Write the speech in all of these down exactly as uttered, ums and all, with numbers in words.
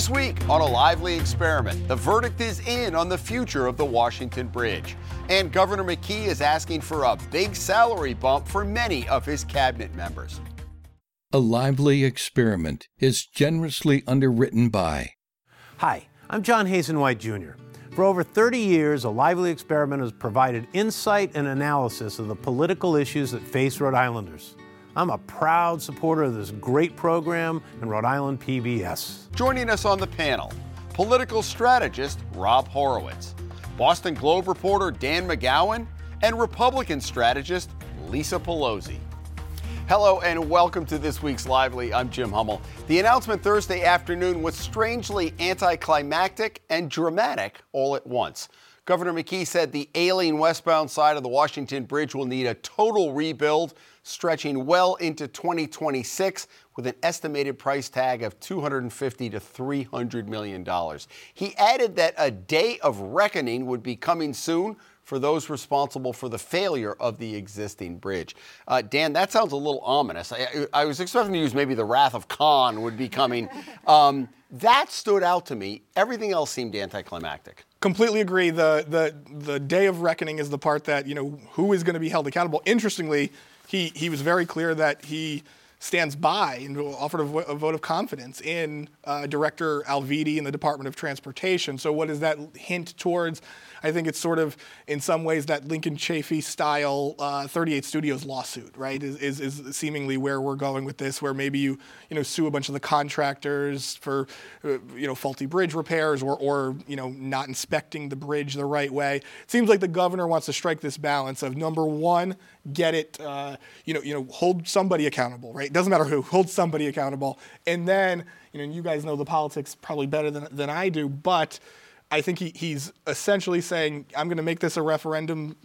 This week on A Lively Experiment, the verdict is in on the future of the Washington Bridge. And Governor McKee is asking for a big salary bump for many of his cabinet members. A Lively Experiment is generously underwritten by... Hi, I'm John Hazenwhite Junior For over thirty years, A Lively Experiment has provided insight and analysis of the political issues that face Rhode Islanders. I'm a proud supporter of this great program and Rhode Island P B S. Joining us on the panel, political strategist Rob Horowitz, Boston Globe reporter Dan McGowan, and Republican strategist Lisa Pelosi. Hello and welcome to this week's Lively. I'm Jim Hummel. The announcement Thursday afternoon was strangely anticlimactic and dramatic all at once. Governor McKee said the ailing westbound side of the Washington Bridge will need a total rebuild stretching well into twenty twenty-six with an estimated price tag of two hundred fifty to three hundred million dollars. He added that a day of reckoning would be coming soon for those responsible for the failure of the existing bridge. Uh, Dan, that sounds a little ominous. I, I was expecting to use maybe the Wrath of Khan would be coming. Um, that stood out to me. Everything else seemed anticlimactic. Completely agree. The, the, the day of reckoning is the part that, you know, who is going to be held accountable. Interestingly, he, he was very clear that he stands by and offered a, vo- a vote of confidence in uh, Director Alviti and the Department of Transportation. So what does that hint towards? I think it's sort of, in some ways, that Lincoln Chafee style uh, thirty-eight Studios lawsuit, right, is, is is seemingly where we're going with this, where maybe you, you know, sue a bunch of the contractors for, uh, you know, faulty bridge repairs or, or, you know, not inspecting the bridge the right way. It seems like the governor wants to strike this balance of, number one, get it, uh, you know, you know, hold somebody accountable, right? It doesn't matter who, hold somebody accountable. And then, you know, and you guys know the politics probably better than, than I do, but I think he, he's essentially saying, I'm going to make this a referendum.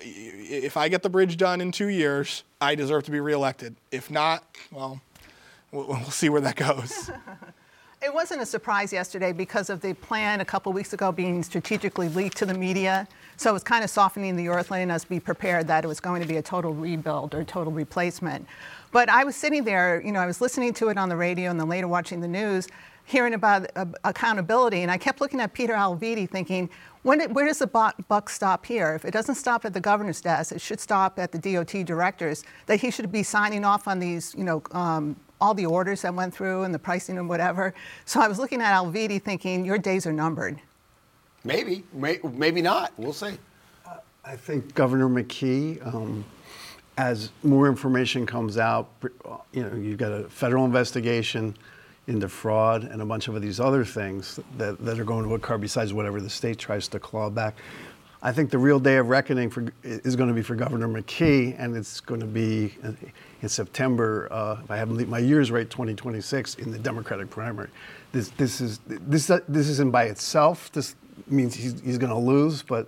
If I get the bridge done in two years, I deserve to be reelected. If not, well, we'll, we'll see where that goes. It wasn't a surprise yesterday because of the plan a couple weeks ago being strategically leaked to the media. So it was kind of softening the earth, letting us be prepared that it was going to be a total rebuild or total replacement. But I was sitting there, you know, I was listening to it on the radio and then later watching the news, hearing about uh, accountability, and I kept looking at Peter Alviti thinking, when did, where does the buck stop here? If it doesn't stop at the governor's desk, it should stop at the D O T directors, that he should be signing off on these, you know, um, all the orders that went through and the pricing and whatever. So I was looking at Alviti thinking, your days are numbered. Maybe, may, maybe not. We'll see. Uh, I think Governor McKee, um, as more information comes out, you know, you've got a federal investigation into fraud and a bunch of these other things that, that are going to occur besides whatever the state tries to claw back. I think the real day of reckoning for, is going to be for Governor McKee, and it's going to be in September, uh, if I haven't my years right, twenty twenty-six in the Democratic primary. This this is this this isn't by itself. This means he's he's going to lose, but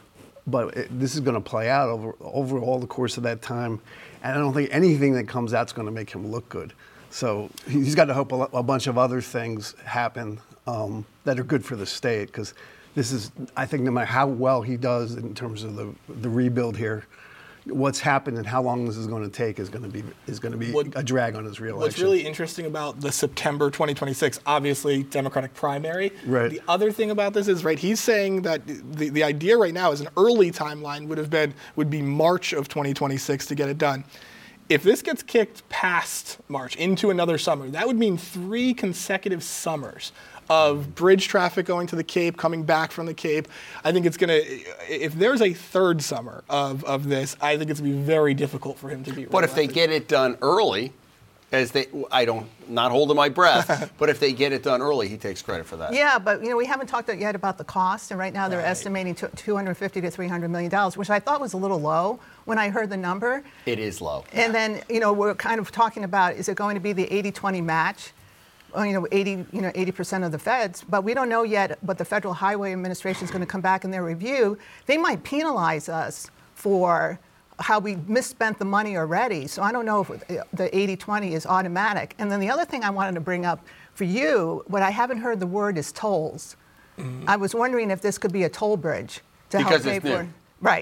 but it, this is going to play out over over all the course of that time, and I don't think anything that comes out is going to make him look good. So he's got to hope a, a bunch of other things happen um, that are good for the state, because this is, I think, no matter how well he does in terms of the the rebuild here, what's happened and how long this is going to take is going to be is going to be what, a drag on his reelection. What's really interesting about the September twenty twenty-six, obviously Democratic primary. Right. The other thing about this is, right, he's saying that the, the idea right now is an early timeline would have been would be March of twenty twenty-six to get it done. If this gets kicked past March into another summer, that would mean three consecutive summers of bridge traffic going to the Cape, coming back from the Cape. I think it's going to, if there's a third summer of, of this, I think it's going to be very difficult for him to be But if they get it done early, as they, I don't, not holding my breath, but if they get it done early, he takes credit for that. Yeah, but you know, we haven't talked yet about the cost, and right now they're Right. estimating two hundred fifty to three hundred million dollars, which I thought was a little low when I heard the number. It is low. And then, you know, we're kind of talking about, is it going to be the eighty twenty match? Well, you know, eighty, you know, eighty percent of the feds, but we don't know yet what the Federal Highway Administration is going to come back in their review. They might penalize us for how we misspent the money already. So I don't know if the eighty twenty is automatic. And then the other thing I wanted to bring up for you, what I haven't heard the word is tolls. Mm-hmm. I was wondering if this could be a toll bridge to because help pay it's for new. Right.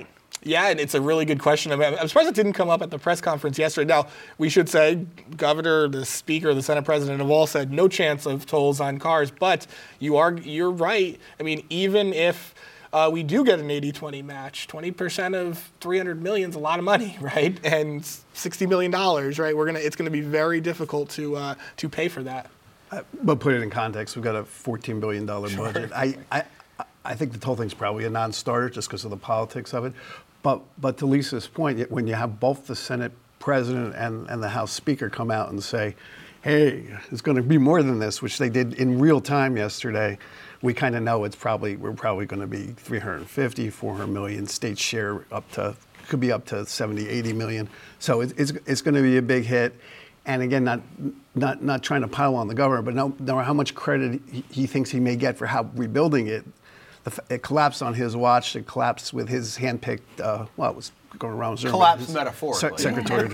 Yeah, and it's a really good question. I mean, I'm surprised it didn't come up at the press conference yesterday. Now, we should say, Governor, the Speaker, the Senate President have all said no chance of tolls on cars. But you are you're right. I mean, even if uh, we do get an eighty twenty match, twenty percent of three hundred million is a lot of money, right? And sixty million dollars, right? We're gonna it's gonna be very difficult to uh, to pay for that. Uh, but put it in context, we've got a fourteen billion dollars sure. budget. I, I I think the toll thing's probably a non-starter just because of the politics of it. But but to Lisa's point, when you have both the Senate President and, and the House Speaker come out and say, hey, it's going to be more than this, which they did in real time yesterday, we kind of know it's probably, we're probably going to be three hundred fifty, four hundred million, state share up to, could be up to seventy, eighty million. So it, it's it's going to be a big hit. And again, not not not trying to pile on the governor, but no, no how much credit he, he thinks he may get for how rebuilding it. It collapsed on his watch. It collapsed with his handpicked, uh, well, it was going around. Collapsed metaphorically. Se- Secretary.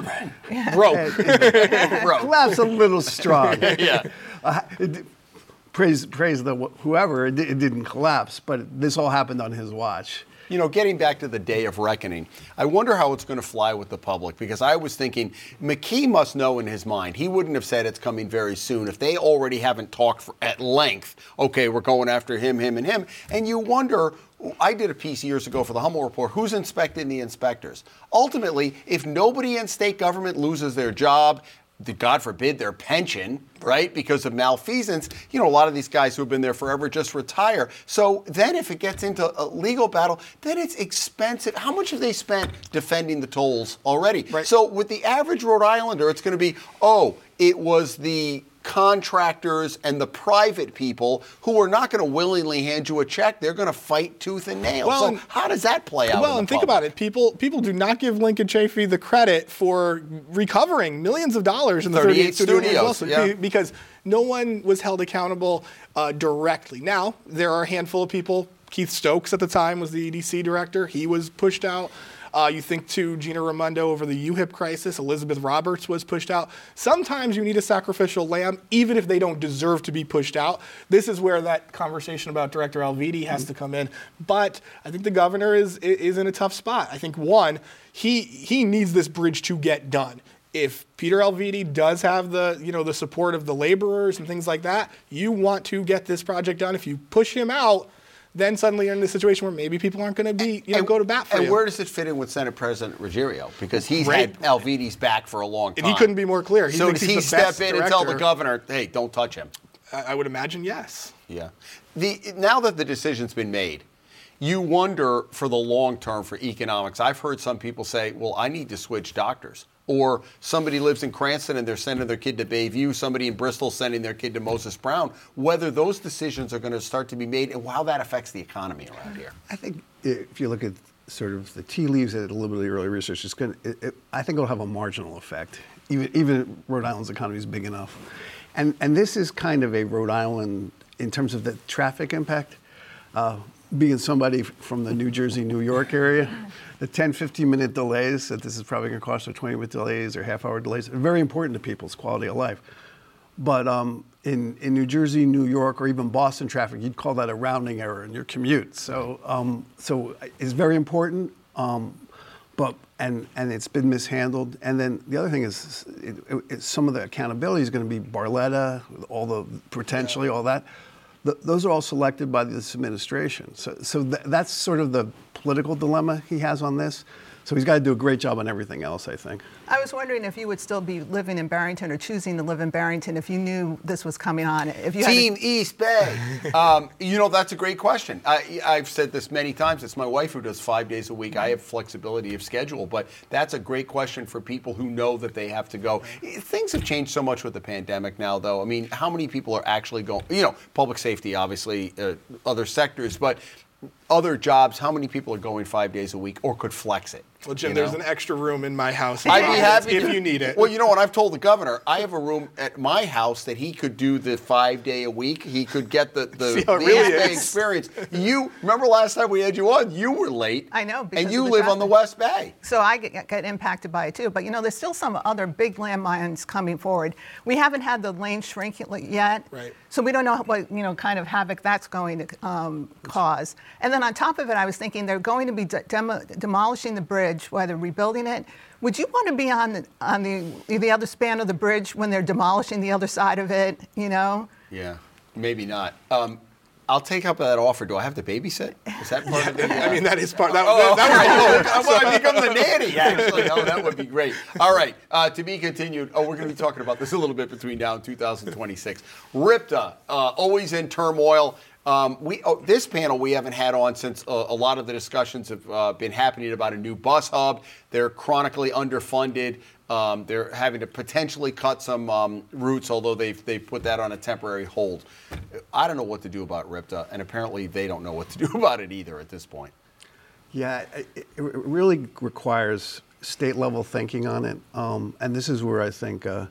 Broke. Broke. Collapsed a little strong. yeah. Uh, it, praise praise the whoever, it, it didn't collapse, but this all happened on his watch. You know, getting back to the day of reckoning, I wonder how it's going to fly with the public, because I was thinking McKee must know in his mind. He wouldn't have said it's coming very soon if they already haven't talked for, at length. Okay, we're going after him, him, and him. And you wonder, I did a piece years ago for the Hummel Report, who's inspecting the inspectors? Ultimately, if nobody in state government loses their job, God forbid, their pension, right, because of malfeasance, you know, a lot of these guys who have been there forever just retire. So then if it gets into a legal battle, then it's expensive. How much have they spent defending the tolls already? Right. So with the average Rhode Islander, it's going to be, oh, it was the contractors and the private people who are not going to willingly hand you a check. They're going to fight tooth and nail. Well, so and, how does that play out? Well, and think public? about it. People people do not give Lincoln Chafee the credit for recovering millions of dollars in the thirty-eight studios, studios yeah. because no one was held accountable uh, directly. Now, there are a handful of people. Keith Stokes at the time was the E D C director. He was pushed out. Uh, you think to Gina Raimondo over the U H I P crisis, Elizabeth Roberts was pushed out. Sometimes you need a sacrificial lamb, even if they don't deserve to be pushed out. This is where that conversation about Director Alviti has to come in. But I think the governor is is in a tough spot. I think, one, he he needs this bridge to get done. If Peter Alviti does have the, you know, the support of the laborers and things like that, you want to get this project done. If you push him out, then suddenly you're in a situation where maybe people aren't going to be, you know, and, go to bat for and you. And where does it fit in with Senate President Ruggiero? Because he's Great. had Alviti's back for a long time. If he couldn't be more clear. He so thinks does he's he the best step in director. and tell the governor, hey, don't touch him? I, I would imagine yes. Yeah. The now that the decision's been made, you wonder for the long term for economics. I've heard some people say, well, I need to switch doctors. Or somebody lives in Cranston and they're sending their kid to Bayview, somebody in Bristol sending their kid to Moses Brown, whether those decisions are going to start to be made and how that affects the economy around here. I think if you look at sort of the tea leaves at a little bit of early research, it's going to, it, it, I think it'll have a marginal effect. Even, even Rhode Island's economy is big enough. And, and this is kind of a Rhode Island, in terms of the traffic impact, uh, being somebody from the New Jersey, New York area, the ten, fifteen minute delays, that this is probably going to cost, or twenty minute delays or half hour delays, are very important to people's quality of life. But um, in, in New Jersey, New York, or even Boston traffic, you'd call that a rounding error in your commute. So um, so it's very important, um, but and, and it's been mishandled. And then the other thing is it, it, it, some of the accountability is going to be Barletta, all the potentially, all that. The, those are all selected by this administration. So, so th- that's sort of the political dilemma he has on this. So he's got to do a great job on everything else, I think. I was wondering if you would still be living in Barrington or choosing to live in Barrington if you knew this was coming on. If you Team had to... East Bay. um, you know, that's a great question. I, I've said this many times. It's my wife who does five days a week. I have flexibility of schedule, but that's a great question for people who know that they have to go. Things have changed so much with the pandemic now, though. I mean, how many people are actually going, you know, public safety, obviously, uh, other sectors, but other jobs, how many people are going five days a week or could flex it? Well, Jim, you there's know? an extra room in my house. I'd be happy if to- you need it. Well, you know what? I've told the governor I have a room at my house that he could do the five day a week. He could get the the, See how it the really East Bay is. experience. You remember last time we had you on? You were late. I know, because And you of the live on the traffic. West Bay. So I get, get impacted by it too. But you know, there's still some other big landmines coming forward. We haven't had the lane shrink yet. Right. So we don't know what, you know, kind of havoc that's going to um, cause. And then on top of it, I was thinking they're going to be de- demo- demolishing the bridge while they're rebuilding it. Would you want to be on the, on the, the other span of the bridge when they're demolishing the other side of it, you know? Yeah, maybe not. Um, I'll take up that offer. Do I have to babysit? Is that part of it? I mean, that is part. That, Oh, that, that was the hope. I become the nanny, actually. Oh, that would be great. All right, uh, to be continued. Oh, we're going to be talking about this a little bit between now and two thousand twenty-six. RIPTA, uh, always in turmoil. Um, we oh, this panel we haven't had on since uh, a lot of the discussions have uh, been happening about a new bus hub. They're chronically underfunded. Um, they're having to potentially cut some um, routes, although they've they've put that on a temporary hold. I don't know what to do about RIPTA, and apparently they don't know what to do about it either at this point. Yeah, it, it really requires state level thinking on it. Um, and this is where I think, uh,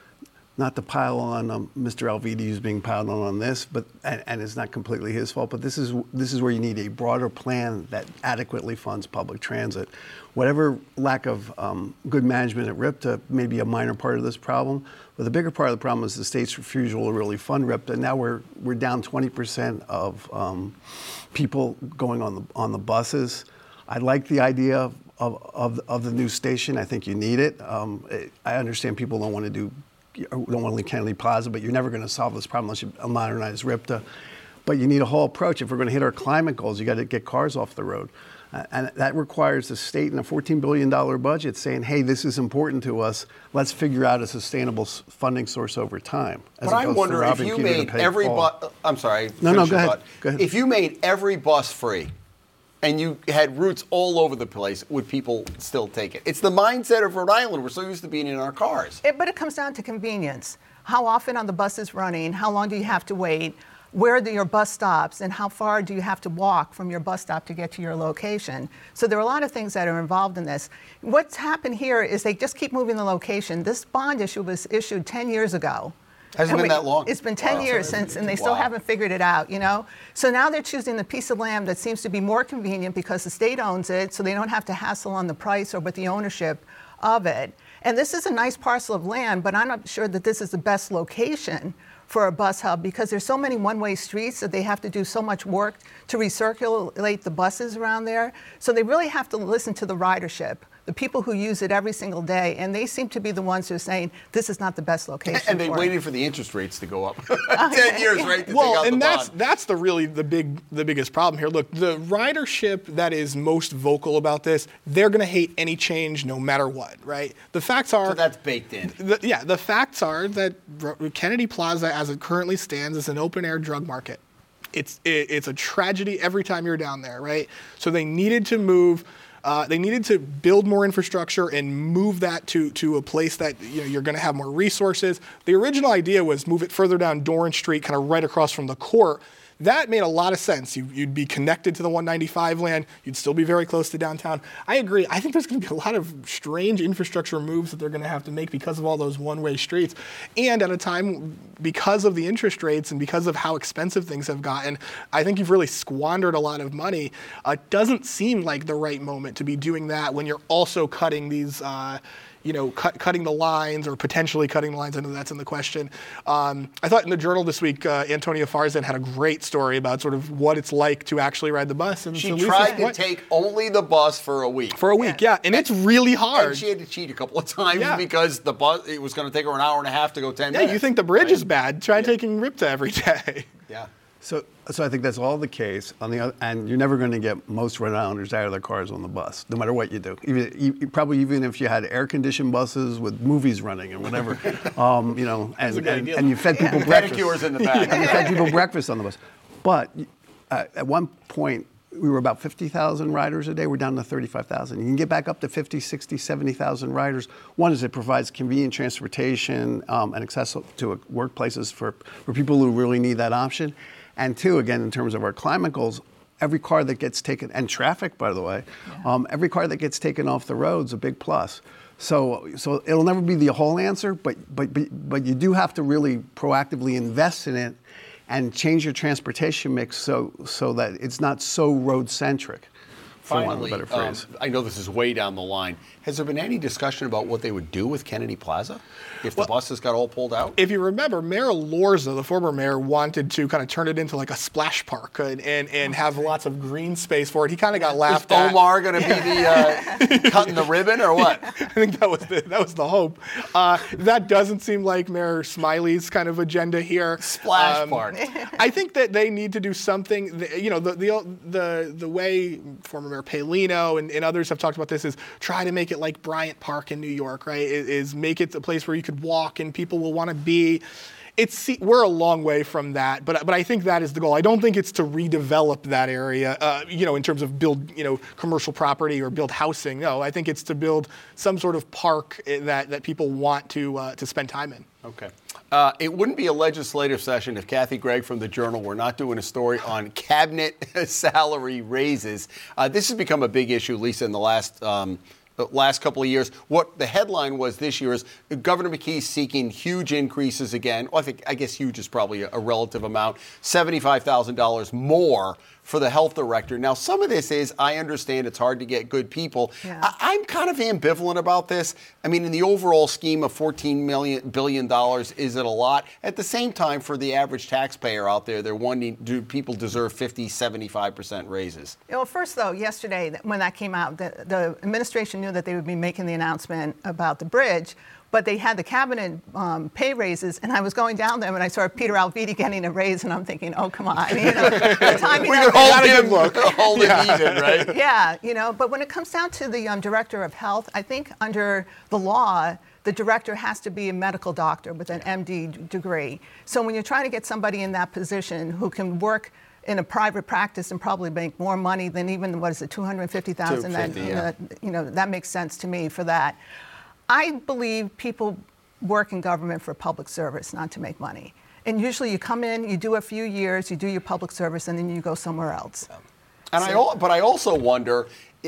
not to pile on um, Mister Alviti, who's being piled on on this, but and, and it's not completely his fault, but this is this is where you need a broader plan that adequately funds public transit. Whatever lack of um, good management at RIPTA may be a minor part of this problem, but the bigger part of the problem is the state's refusal to really fund RIPTA. Now we're we're down twenty percent of um, people going on the on the buses. I like the idea of, of, of, of the new station. I think you need it. Um, it I understand people don't want to do don't want to leave Kennedy Plaza, but you're never going to solve this problem unless you modernize RIPTA. But you need a whole approach. If we're going to hit our climate goals, you got to get cars off the road. Uh, and that requires the state in a fourteen billion dollars budget saying, hey, this is important to us. Let's figure out a sustainable s- funding source over time. As But I opposed to wonder if robbing you Peter to made pay every Paul. bus. I'm sorry. No, no, finish go your ahead. thought. Go ahead. If you made every bus free, and you had routes all over the place, would people still take it? It's the mindset of Rhode Island. We're so used to being in our cars. It, but it comes down to convenience. How often are the buses running? How long do you have to wait? Where are the, your bus stops? And how far do you have to walk from your bus stop to get to your location? So there are a lot of things that are involved in this. What's happened here is they just keep moving the location. This bond issue was issued ten years ago. Hasn't And been we- that long. It's been ten Wow. years since, and they still Wow. haven't figured it out, you know? So now they're choosing the piece of land that seems to be more convenient because the state owns it, so they don't have to hassle on the price or with the ownership of it. And this is a nice parcel of land, but I'm not sure that this is the best location for a bus hub because there's so many one-way streets that they have to do so much work to recirculate the buses around there. So they really have to listen to the ridership, the people who use it every single day, and they seem to be the ones who are saying this is not the best location. And they for waited it. for the interest rates to go up. Ten years, right? To Well, take out and the that's bond. that's the really the big the biggest problem here. Look, the ridership that is most vocal about this, they're going to hate any change no matter what, right? The facts are So that's baked in. The, yeah, the facts are that R- Kennedy Plaza, as it currently stands, is an open air drug market. It's it, it's a tragedy every time you're down there, right? So they needed to move. Uh, they needed to build more infrastructure and move that to to a place that you know you're going to have more resources. The original idea was move it further down Doran Street, kind of right across from the court. That made a lot of sense. You, you'd be connected to the one ninety-five land. You'd still be very close to downtown. I agree. I think there's going to be a lot of strange infrastructure moves that they're going to have to make because of all those one-way streets. And at a time, because of the interest rates and because of how expensive things have gotten, I think you've really squandered a lot of money. Uh, it doesn't seem like the right moment to be doing that when you're also cutting these uh, you know, cut, cutting the lines or potentially cutting the lines. I know that's in the question. Um, I thought in the Journal this week, uh, Antonia Farzan had a great story about sort of what it's like to actually ride the bus. And She so Lisa's tried to point- take only the bus for a week. for a week, yeah, and it's really hard. And she had to cheat a couple of times Yeah. because the bus it was going to take her an hour and a half to go ten yeah, minutes. you think the bridge right? is bad? Try taking RIPTA every day. Yeah. So, so I think that's all the case. On the other, and you're never going to get most Rhode Islanders out of their cars on the bus, no matter what you do. Even you, probably even if you had air-conditioned buses with movies running and whatever, um, you know, and, a good and, idea. and you fed people breakfast. Pedicures in the back. And you fed people breakfast on the bus. But uh, at one point, we were about fifty thousand riders a day. We're down to thirty-five thousand. You can get back up to fifty, sixty, seventy thousand riders. One is it provides convenient transportation um, and access to workplaces for, for people who really need that option. And two, again, in terms of our climate goals, every car that gets taken, and traffic, by the way, yeah. um, every car that gets taken off the road is a big plus. So, so it'll never be the whole answer, but, but, but, but you do have to really proactively invest in it and change your transportation mix so, so that it's not so road-centric. Finally, um, I know this is way down the line. Has there been any discussion about what they would do with Kennedy Plaza if the well, buses got all pulled out? If you remember, Mayor Lorza, the former mayor, wanted to kind of turn it into like a splash park and and, and have lots of green space for it. He kind of got laughed is at. Omar going to be the uh, cutting the ribbon or what? I think that was the, that was the hope. Uh, that doesn't seem like Mayor Smiley's kind of agenda here. Splash um, park. I think that they need to do something. That, you know, the the the the way former Mayor Paolino and, and others have talked about this is try to make it like Bryant Park in New York, right? Is, is make it a place where you could walk and people will want to be. It's we're a long way from that, but but I think that is the goal. I don't think it's to redevelop that area, uh, you know, in terms of build, you know, commercial property or build housing. No, I think it's to build some sort of park that that people want to uh, to spend time in. Okay. Uh, it wouldn't be a legislative session if Kathy Gregg from the Journal were not doing a story on cabinet salary raises. Uh, this has become a big issue, Lisa, in the last um, the last couple of years. What the headline was this year is Governor McKee seeking huge increases again. Well, I think I guess huge is probably a, a relative amount. seventy-five thousand dollars more for the health director. Now, some of this is, I understand it's hard to get good people. Yeah. I, I'm kind of ambivalent about this. I mean, in the overall scheme of fourteen billion dollars, is it a lot? At the same time, for the average taxpayer out there, they're wondering, do people deserve fifty, seventy-five percent raises? Well, first, though, yesterday, when that came out, the, the administration knew that they would be making the announcement about the bridge. But they had the cabinet um, pay raises, and I was going down there, and I saw Peter Alviti getting a raise, and I'm thinking, oh, come on. You know, the timing we of could hold him, look. hold yeah. it even, right? Yeah, you know, but when it comes down to the um, director of health, I think under the law, the director has to be a medical doctor with an M D degree. So when you're trying to get somebody in that position who can work in a private practice and probably make more money than even, what is it, two hundred fifty thousand dollars, that, yeah. uh, you know, that makes sense to me for that. I believe people work in government for public service, not to make money. And usually you come in, you do a few years, you do your public service, and then you go somewhere else. And so, I, but I also wonder,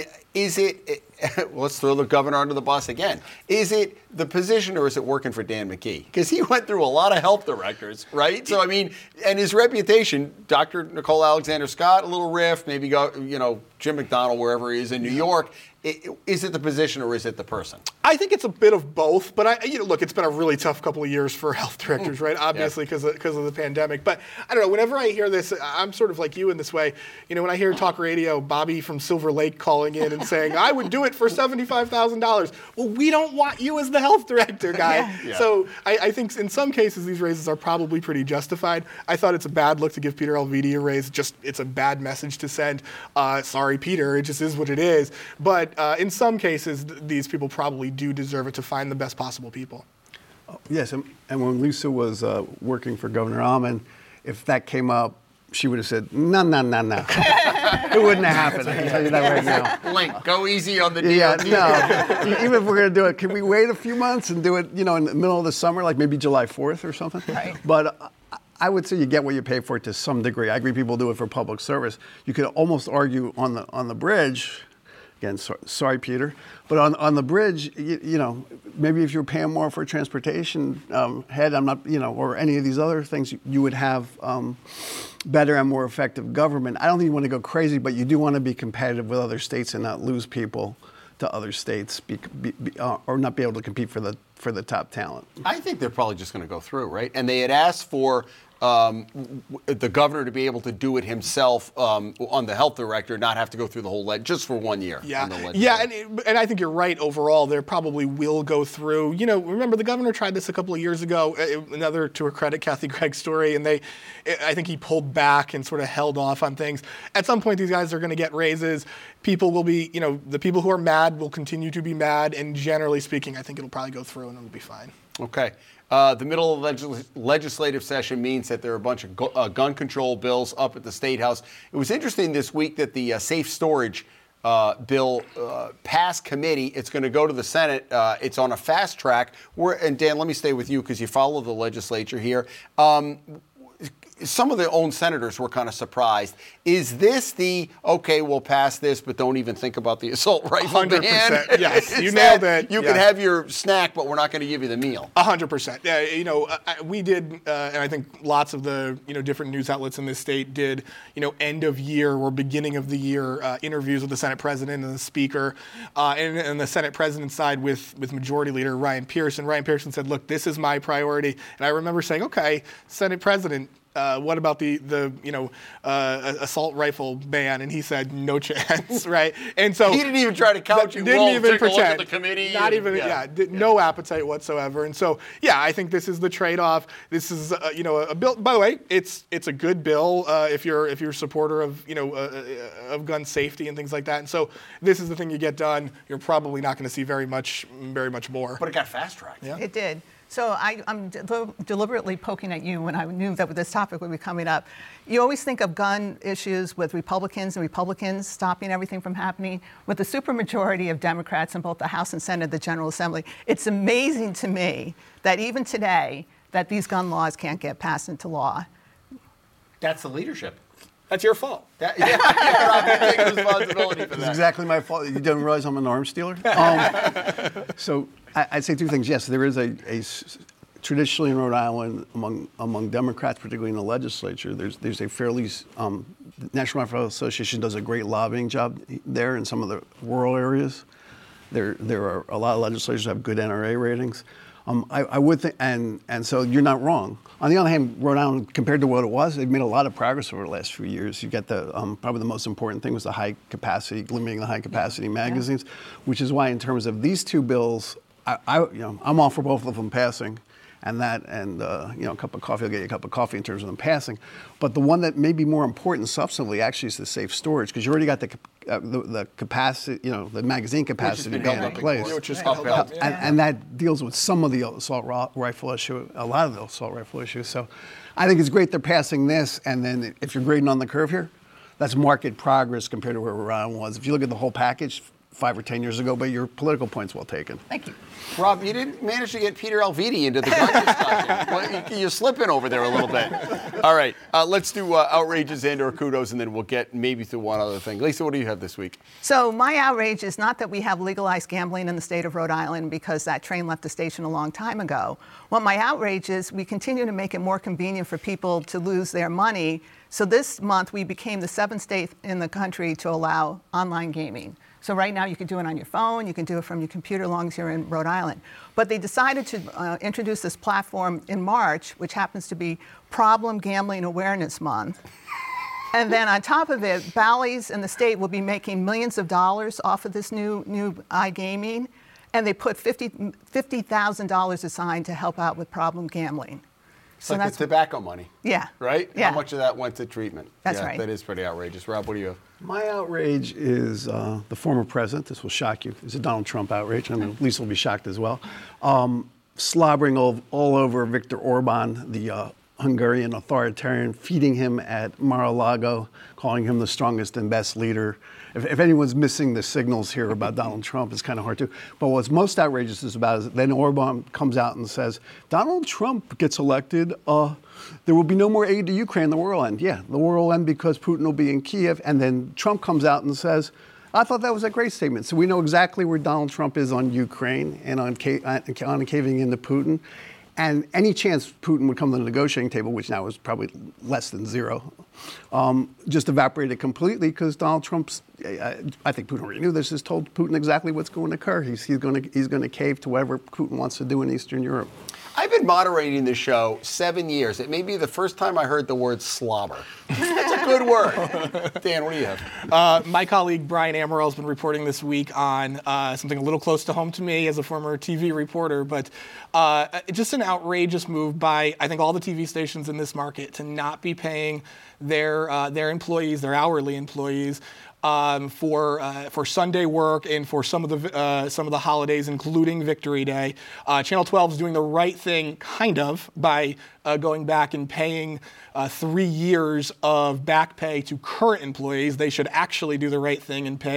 is it, let's throw the governor under the bus again, is it the position or is it working for Dan McKee? Because he went through a lot of health directors, right? So, I mean, and his reputation, Doctor Nicole Alexander Scott, a little riff, maybe go, you know, Jim McDonald, wherever he is in New York. Is it the position or is it the person? I think it's a bit of both, but I, you know, look, it's been a really tough couple of years for health directors, right? Obviously, because yeah. because of, of the pandemic. But I don't know. Whenever I hear this, I'm sort of like you in this way. You know, when I hear talk radio, Bobby from Silver Lake calling in and saying, "I would do it for seventy-five thousand dollars." Well, we don't want you as the health director, guy. Yeah. Yeah. So I, I think in some cases these raises are probably pretty justified. I thought it's a bad look to give Peter Alviti a raise. Just it's a bad message to send. Uh, sorry, Peter. It just is what it is. But Uh, in some cases, th- these people probably do deserve it to find the best possible people. Oh, yes, and, and when Lisa was uh, working for Governor Almond, if that came up, she would have said, no, no, no, no. It wouldn't have happened, I can tell you that right now. Link, go easy on the deal. Yeah, no. Even if we're going to do it, can we wait a few months and do it, you know, in the middle of the summer, like maybe July fourth or something? Right. But uh, I would say you get what you pay for to some degree. I agree people do it for public service. You could almost argue on the on the bridge. Again, so, sorry, Peter, but on, on the bridge, you, you know, maybe if you're paying more for transportation um, head, I'm not, you know, or any of these other things, you, you would have um, better and more effective government. I don't think you want to go crazy, but you do want to be competitive with other states and not lose people to other states, be, be, be, uh, or not be able to compete for the for the top talent. I think they're probably just going to go through, right? And they had asked for Um, the governor to be able to do it himself um, on the health director, not have to go through the whole leg just for one year. Yeah, yeah, and, and I think you're right. Overall, there probably will go through. You know, remember the governor tried this a couple of years ago. Another, to her credit, Kathy Gregg story, and they, I think he pulled back and sort of held off on things. At some point, these guys are going to get raises. People will be, you know, the people who are mad will continue to be mad, and generally speaking, I think it'll probably go through and it'll be fine. Okay. Uh, the middle of the legis- legislative session means that there are a bunch of go- uh, gun control bills up at the State House. It was interesting this week that the uh, safe storage uh, bill uh, passed committee. It's going to go to the Senate. Uh, it's on a fast track. We're, and Dan, let me stay with you because you follow the legislature here. Um, some of their own senators were kind of surprised. Is this the, okay, we'll pass this, but don't even think about the assault rifle one hundred percent, ban? yes. You Is nailed that, it. You Yeah. can have your snack, but we're not going to give you the meal. A hundred percent. Yeah, you know, uh, we did, uh, and I think lots of the you know different news outlets in this state did, you know, end of year or beginning of the year uh, interviews with the Senate President and the Speaker, uh, and, and the Senate President side with with Majority Leader Ryan Pierce. And Ryan Pierce said, "Look, this is my priority." And I remember saying, "Okay, Senate President." Uh, what about the the you know uh, assault rifle ban? And he said no chance, right? And so he didn't even try to couch you. Didn't Well, even take a look pretend. at the committee. Not and, even yeah, yeah. did, no appetite whatsoever. And so yeah, I think this is the trade-off. This is uh, you know a bill. By the way, it's it's a good bill uh, if you're if you're a supporter of you know uh, uh, of gun safety and things like that. And so this is the thing you get done. You're probably not going to see very much very much more. But it got fast-tracked. Yeah. It did. So I, I'm de- deliberately poking at you when I knew that this topic would be coming up. You always think of gun issues with Republicans and Republicans stopping everything from happening. With the supermajority of Democrats in both the House and Senate, the General Assembly, it's amazing to me that even today that these gun laws can't get passed into law. That's the leadership. That's your fault. That, yeah, yeah, I'm taking responsibility for It's that. exactly my fault. You don't realize I'm an arms dealer? Um, so I, I'd say two things. Yes, there is a, a s- traditionally in Rhode Island among among Democrats, particularly in the legislature, there's there's a fairly um, the National Rifle Association does a great lobbying job there in some of the rural areas. There there are a lot of legislators who have good N R A ratings. Um, I, I would think, and and so you're not wrong. On the other hand, Rhode Island, compared to what it was, they've made a lot of progress over the last few years. You get the um, probably the most important thing was the high capacity, limiting the high capacity magazines, which is why in terms of these two bills, I, I you know I'm all for both of them passing, and that and uh, you know a cup of coffee will get you a cup of coffee in terms of them passing. But the one that may be more important substantively actually is the safe storage, because you already got the, uh, the the capacity, you know, the magazine capacity been ban held in up in place. court. Which is Right. held up. Held Yeah. And, and that deals with some of the assault ri- rifle issue, a lot of the assault rifle issues. So I think it's great they're passing this. And then if you're grading on the curve here, that's market progress compared to where Rhode Island was. If you look at the whole package five or ten years ago, but your political point's well taken. Thank you. Rob, you didn't manage to get Peter Alviti into the gun discussion. Well, you- you're slipping over there a little bit. All right, uh, let's do uh, outrages and or kudos, and then we'll get maybe through one other thing. Lisa, what do you have this week? So my outrage is not that we have legalized gambling in the state of Rhode Island, because that train left the station a long time ago. What my outrage is, we continue to make it more convenient for people to lose their money. So this month we became the seventh state in the country to allow online gaming. So right now you can do it on your phone, you can do it from your computer as long as you're in Rhode Island. But they decided to uh, introduce this platform in March, which happens to be Problem Gambling Awareness Month. And then on top of it, Bally's and the state will be making millions of dollars off of this new new iGaming, and they put fifty thousand dollars aside to help out with problem gambling. It's So like that's the tobacco money, yeah, right? Yeah, How much of that went to treatment? That's yeah, right. That is pretty outrageous. Rob, what do you have? My outrage is uh, the former president. This will shock you. It's a Donald Trump outrage. I mean, Lisa will be shocked as well. Um, slobbering all, all over Viktor Orban, the uh, Hungarian authoritarian, feeding him at Mar-a-Lago, calling him the strongest and best leader. If, if anyone's missing the signals here about Donald Trump, it's kind of hard to. But what's most outrageous is about is then Orban comes out and says, Donald Trump gets elected, uh, there will be no more aid to Ukraine, the war will end. Yeah, the war will end because Putin will be in Kiev. And then Trump comes out and says, I thought that was a great statement. So we know exactly where Donald Trump is on Ukraine and on, ca- on caving into Putin. And any chance Putin would come to the negotiating table, which now is probably less than zero, um, just evaporated completely because Donald Trump's, I, I think Putin already knew this, has told Putin exactly what's going to occur. He's, he's going to he's going to cave to whatever Putin wants to do in Eastern Europe. I've been moderating this show seven years. It may be the first time I heard the word slobber. That's a good word. Dan, what do you have? Uh, my colleague Brian Amaral has been reporting this week on uh, something a little close to home to me as a former T V reporter, but uh, just an outrageous move by, I think, all the T V stations in this market to not be paying their uh, their employees, their hourly employees, Um, for uh, for Sunday work and for some of the uh, some of the holidays, including Victory Day. Uh, Channel twelve is doing the right thing, kind of, by uh, going back and paying uh, three years of back pay to current employees. They should actually do the right thing and pay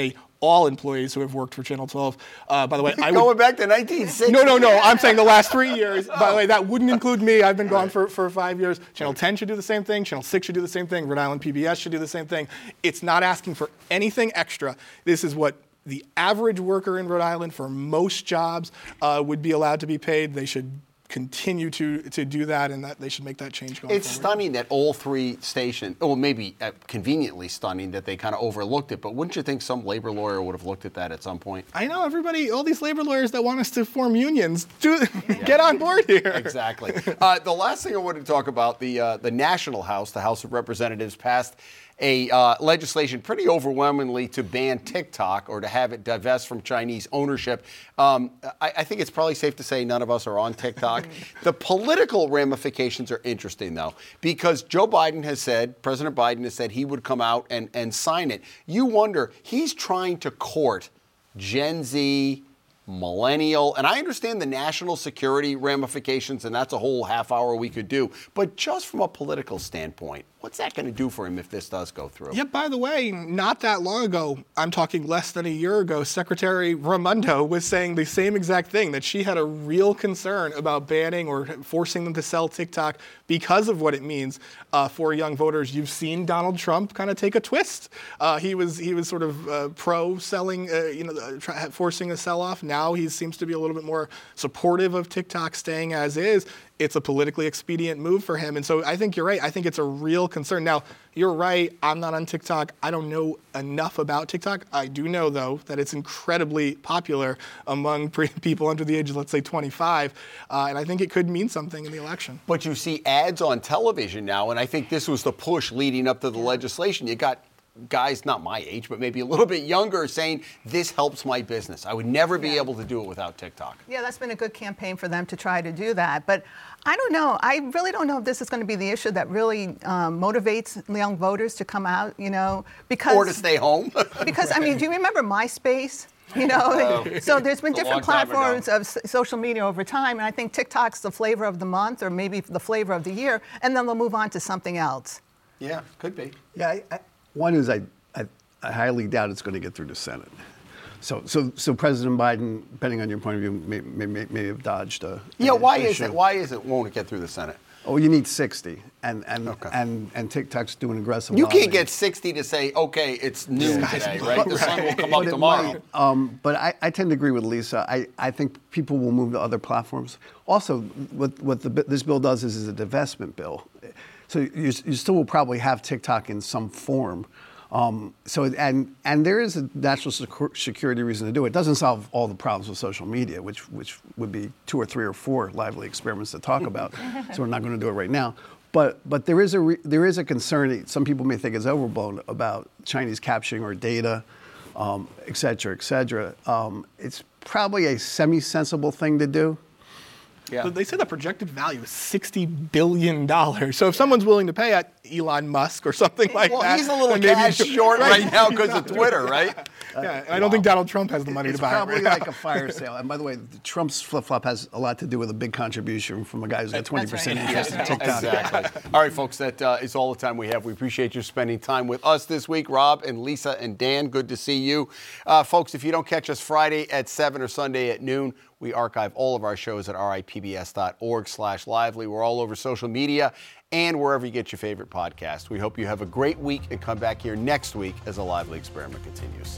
all employees who have worked for Channel twelve. Uh, by the way, I Going would, back to nineteen sixty. No, no, no. I'm saying the last three years. By the way, that wouldn't include me. I've been gone for, for five years. Channel ten should do the same thing. Channel six should do the same thing. Rhode Island P B S should do the same thing. It's not asking for anything extra. This is what the average worker in Rhode Island for most jobs uh, would be allowed to be paid. They should continue to to do that, and that they should make that change going It's forward. stunning that all three stations, well, maybe uh, conveniently stunning that they kind of overlooked it, but wouldn't you think some labor lawyer would have looked at that at some point? I know everybody, all these labor lawyers that want us to form unions, do, get on board here. Exactly. Uh, the last thing I wanted to talk about, the uh, the National House, the House of Representatives, passed a uh, legislation pretty overwhelmingly to ban TikTok or to have it divest from Chinese ownership. Um, I, I think it's probably safe to say none of us are on TikTok. The political ramifications are interesting, though, because Joe Biden has said, President Biden has said he would come out and, and sign it. You wonder, he's trying to court Gen Z, millennial, and I understand the national security ramifications, and that's a whole half hour we could do, but just from a political standpoint, what's that going to do for him if this does go through? Yeah, by the way, not that long ago, I'm talking less than a year ago, Secretary Raimondo was saying the same exact thing, that she had a real concern about banning or forcing them to sell TikTok because of what it means uh, for young voters. You've seen Donald Trump kind of take a twist. Uh, he was he was sort of uh, pro selling, uh, you know, uh, try, forcing a sell-off. Now he seems to be a little bit more supportive of TikTok staying as is. It's a politically expedient move for him. And so I think you're right. I think it's a real concern. Now, you're right. I'm not on TikTok. I don't know enough about TikTok. I do know, though, that it's incredibly popular among pre- people under the age of, let's say, twenty-five. Uh, and I think it could mean something in the election. But you see ads on television now, and I think this was the push leading up to the legislation. You got guys not my age, but maybe a little bit younger saying, this helps my business. I would never be Yeah. able to do it without TikTok. Yeah, that's been a good campaign for them to try to do that. But I don't know. I really don't know if this is going to be the issue that really um, motivates young voters to come out, you know, because... Or to stay home. Because, I mean, do you remember MySpace? You know, Oh. so there's been It's a different long time ago. platforms of s- social media over time, and I think TikTok's the flavor of the month or maybe the flavor of the year, and then they'll move on to something else. Yeah, could be. Yeah, I, I, one is I, I, I highly doubt it's going to get through the Senate. So, so, so President Biden, depending on your point of view, may, may, may, may have dodged a. Yeah, an why is issue. it? Why is it won't it get through the Senate? Oh, you need sixty, and and Okay. and and TikTok's doing aggressive. You lobbying. can't get sixty to say, okay, it's noon today, right? The sun will come up But it tomorrow. might. Um, but I, I tend to agree with Lisa. I, I think people will move to other platforms. Also, what what the, this bill does is, is a divestment bill. So you, you still will probably have TikTok in some form. Um, so and and there is a national secu- security reason to do it. It doesn't solve all the problems with social media, which which would be two or three or four lively experiments to talk about. So we're not going to do it right now. But but there is a re- there is a concern. Some people may think it's overblown about Chinese capturing our data, um, et cetera, et cetera. Um, it's probably a semi-sensible thing to do. Yeah. So they say the projected value is sixty billion dollars. So if someone's willing to pay at Elon Musk or something like Well, that. he's a little then maybe- cash short right now because of Twitter, right? Yeah, and I don't think Donald Trump has the money It's to buy it. probably right like now. a fire sale. And by the way, the Trump's flip-flop has a lot to do with a big contribution from a guy who's got twenty percent right. interest in TikTok. Exactly. All right, folks, that uh, is all the time we have. We appreciate you spending time with us this week. Rob and Lisa and Dan, good to see you. Uh, folks, if you don't catch us Friday at seven or Sunday at noon, we archive all of our shows at r i p b s dot org slash lively. We're all over social media and wherever you get your favorite podcast. We hope you have a great week and come back here next week as a Lively experiment continues.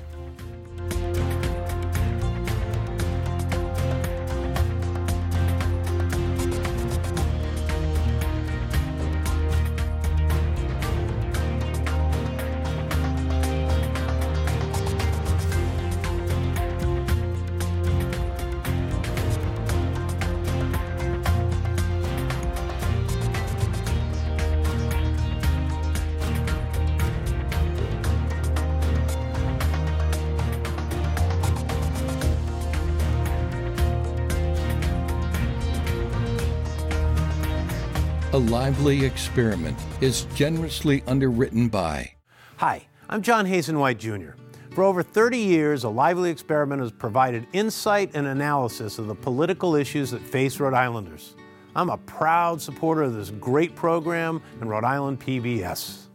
A Lively Experiment is generously underwritten by Hi, I'm John Hazen White Junior For over thirty years, A Lively Experiment has provided insight and analysis of the political issues that face Rhode Islanders. I'm a proud supporter of this great program and Rhode Island P B S.